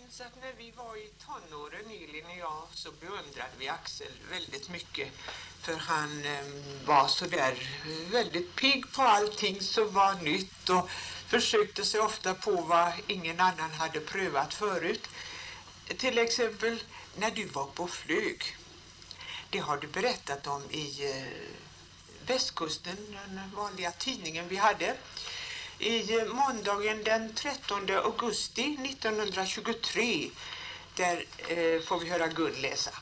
minns att när vi var i tonåren, Elin och jag, så beundrade vi Axel väldigt mycket. För han var så där väldigt pigg på allting som var nytt och försökte sig ofta på vad ingen annan hade prövat förut. Till exempel när du var på flyg. Det har du berättat om i Västkusten, den vanliga tidningen vi hade. I måndagen den 13 augusti 1923, där får vi höra Gun läsa.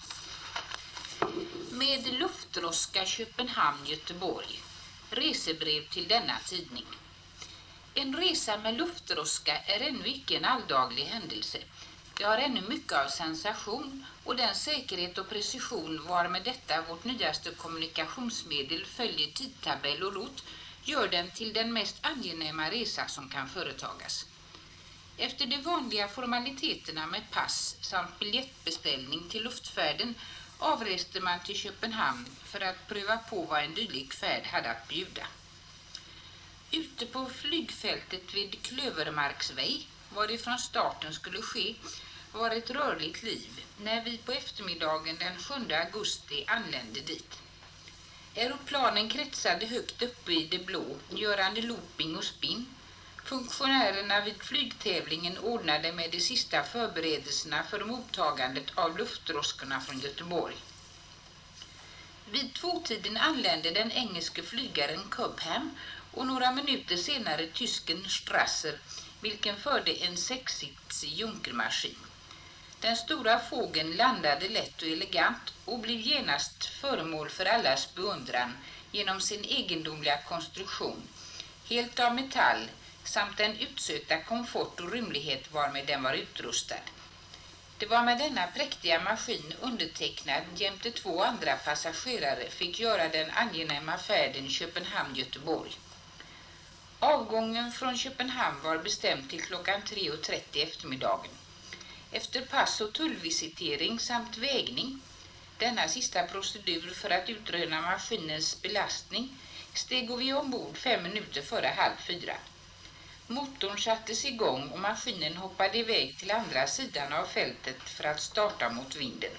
Med luftdroska Köpenhamn-Göteborg. Resebrev till denna tidning. En resa med luftdroska är ännu icke en alldaglig händelse. Det har ännu mycket av sensation och den säkerhet och precision var med detta vårt nyaste kommunikationsmedel följer tidtabell och rutt gör den till den mest angenäma resa som kan företagas. Efter de vanliga formaliteterna med pass samt biljettbeställning till luftfärden avreste man till Köpenhamn för att pröva på vad en dylik färd hade att bjuda. Ute på flygfältet vid Klövermarksväg, varifrån starten skulle ske, var ett rörligt liv när vi på eftermiddagen den 7 augusti anlände dit. Aeroplanen kretsade högt uppe i det blå, görande looping och spinn. Funktionärerna vid flygtävlingen ordnade med de sista förberedelserna för mottagandet av luftdroskorna från Göteborg. Vid 2-tiden anlände den engelske flygaren Cobham och några minuter senare tysken Strasser, vilken förde en 6-sitsig junkermaskin. Den stora fågeln landade lätt och elegant och blev genast föremål för allas beundran genom sin egendomliga konstruktion, helt av metall, samt den utsökta komfort och rymlighet varmed den var utrustad. Det var med denna präktiga maskin undertecknad jämte 2 andra passagerare fick göra den angenäma färden Köpenhamn-Göteborg. Avgången från Köpenhamn var bestämd till klockan 3:30 eftermiddagen. Efter pass- och tullvisitering samt vägning, denna sista procedur för att utröna maskinens belastning, steg vi ombord 5 minuter före 3:30. Motorn sattes igång och maskinen hoppade iväg till andra sidan av fältet för att starta mot vinden.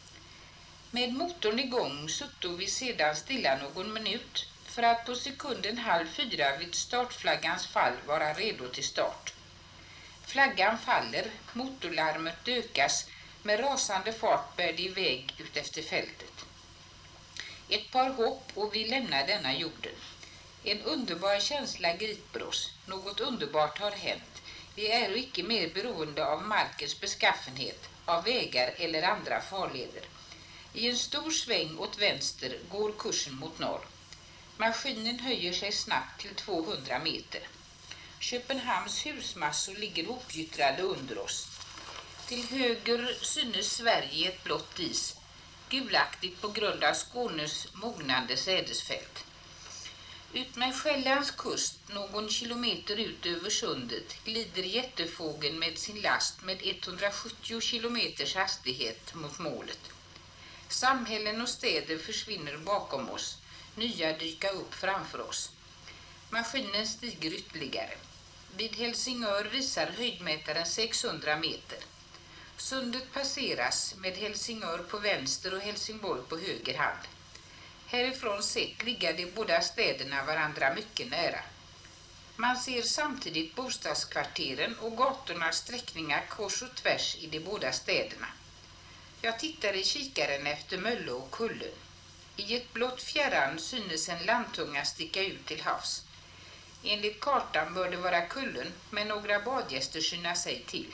Med motorn igång suttog vi sedan stilla någon minut för att på sekunden 3:30 vid startflaggans fall vara redo till start. Flaggan faller, motorlarmet ökas, med rasande fart bär det iväg ut efter fältet. Ett par hopp och vi lämnar denna jorden. En underbar känsla griper oss. Något underbart har hänt. Vi är icke mer beroende av markens beskaffenhet, av vägar eller andra farleder. I en stor sväng åt vänster går kursen mot norr. Maskinen höjer sig snabbt till 200 meter. Köpenhamns husmassor ligger hopgyttrade under oss. Till höger synes Sverige ett blått is, gulaktigt på grund av Skånes mognande sädesfält. Utmed Själlands kust, någon kilometer ut över sundet, glider jättefågeln med sin last med 170 kilometers hastighet mot målet. Samhällen och städer försvinner bakom oss, nya dyka upp framför oss. Maskinen stiger ytterligare. Vid Helsingör visar höjdmätaren 600 meter. Sundet passeras med Helsingör på vänster och Helsingborg på höger hand. Härifrån sett ligger de båda städerna varandra mycket nära. Man ser samtidigt bostadskvarteren och gatornas sträckningar kors och tvärs i de båda städerna. Jag tittar i kikaren efter Mölle och Kullen. I ett blått fjärran synes en landtunga sticka ut till havs. Enligt kartan bör det vara Kullen, men några badgäster synas sig till.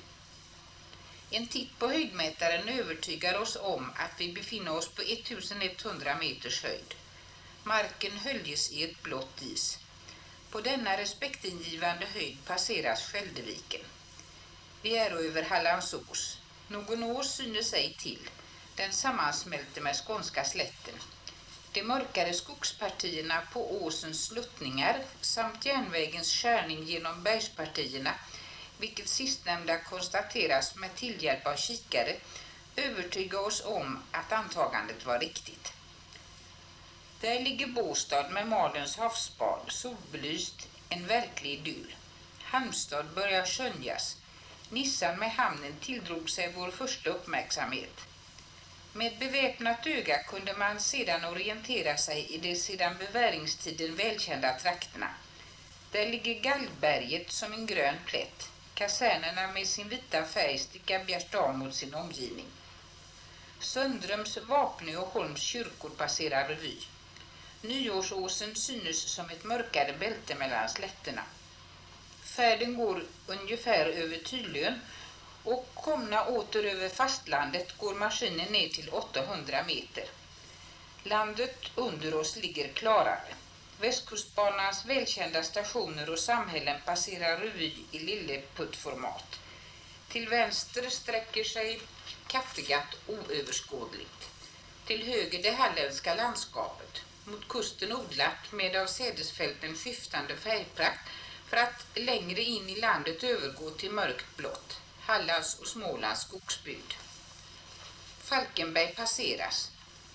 En titt på höjdmätaren övertygar oss om att vi befinner oss på 1100 meters höjd. Marken höljes i ett blått is. På denna respektingivande höjd passeras Skälderviken. Vi är över Hallandsås. Någon ås synes ej till. Den sammansmälter med skånska slätten. De mörkare skogspartierna på åsens sluttningar samt järnvägens skärning genom bergspartierna, vilket sistnämnda konstateras med tillhjälp av kikare, övertygar oss om att antagandet var riktigt. Där ligger Båstad med Malens havsbad, solbelyst, en verklig idyll. Halmstad börjar skönjas. Nissan med hamnen tilldrog sig vår första uppmärksamhet. Med beväpnat öga kunde man sedan orientera sig i de sedan beväringstiden välkända trakterna. Där ligger Gallberget som en grön plätt. Kasernerna med sin vita färg stickar bjärt av mot sin omgivning. Söndrums, Vapnö och Holms kyrkor passerar revy. Nyårsåsen synes som ett mörkare bälte mellan slätterna. Färden går ungefär över Tylön och komna åter över fastlandet går maskinen ner till 800 meter. Landet under oss ligger klarare. Västkustbanans välkända stationer och samhällen passerar revy i lilleputtformat. Till vänster sträcker sig Kattegatt oöverskådligt. Till höger det halländska landskapet. Mot kusten odlat med av sädesfälten skiftande färgprakt för att längre in i landet övergå till mörkt blått. Hallands och Smålands skogsbygd. Falkenberg passeras.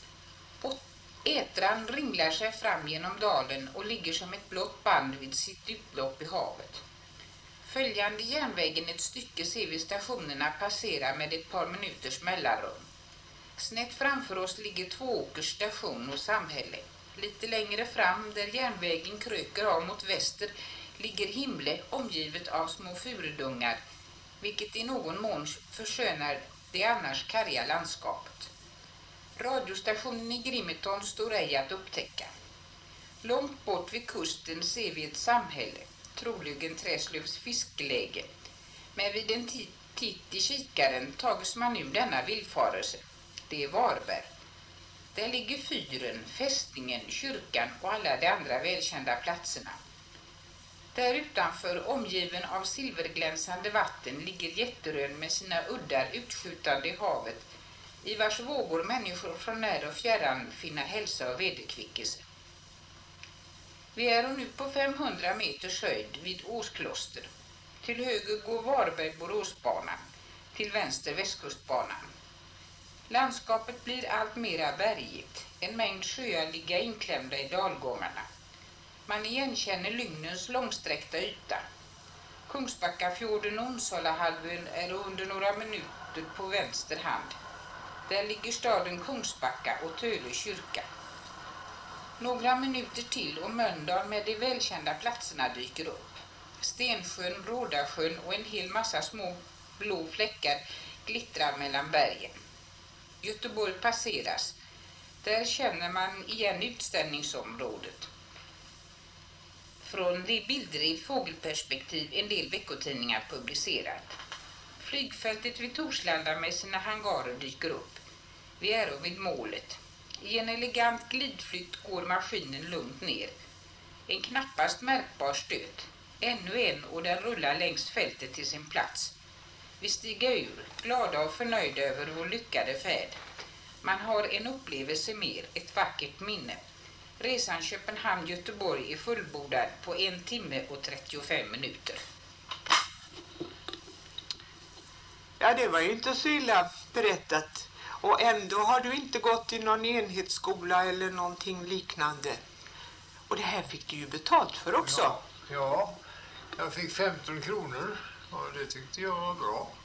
Ätran ringlar sig fram genom dalen och ligger som ett blått band vid sitt utlopp i havet. Följande järnvägen ett stycke ser vi stationerna passera med ett par minuters mellanrum. Snett framför oss ligger Tvååkers station och samhälle. Lite längre fram där järnvägen kröker av mot väster ligger Himle omgivet av små furudungar, vilket i någon mån förskönar det annars karga landskapet. Radiostationen i Grimeton står ej att upptäcka. Långt bort vid kusten ser vi ett samhälle, troligen Träslövs fiskläge. Men vid en titt i kikaren tages man ur denna villfarelse. Det är Varberg. Där ligger fyren, fästningen, kyrkan och alla de andra välkända platserna. Där utanför, omgiven av silverglänsande vatten, ligger Jätterön med sina uddar utskjutande i havet, i vars vågor människor från när och fjärran finna hälsa och vederkvickelse. Vi är nu på 500 meters höjd vid Åskloster. Till höger går Varberg-Boråsbanan, till vänster Västkustbanan. Landskapet blir allt mera bergigt. En mängd sjöar ligger inklämda i dalgångarna. Man igenkänner Lygnens långsträckta yta. Kungsbackafjorden och Onsalahalvön är under några minuter på vänster hand. Där ligger staden Kungsbacka och Töle kyrka. Några minuter till och Mölndal med de välkända platserna dyker upp. Stensjön, Rådasjön och en hel massa små blå fläckar glittrar mellan bergen. Göteborg passeras. Där känner man igen utställningsområdet. Från de bilder i fågelperspektiv en del veckotidningar publicerat. Flygfältet vid Torslanda med sina hangarer dyker upp. Vi är vid målet. I en elegant glidflykt går maskinen lugnt ner. En knappast märkbar stöt. Ännu en och den rullar längs fältet till sin plats. Vi stiger ur, glada och förnöjda över vår lyckade färd. Man har en upplevelse mer, ett vackert minne. Resan Köpenhamn-Göteborg är fullbordad på 1 timme och 35 minuter. Ja, det var ju inte så illa berättat. Och ändå har du inte gått i någon enhetsskola eller någonting liknande. Och det här fick du ju betalt för också. Ja, jag fick 15 kronor och det tyckte jag var bra.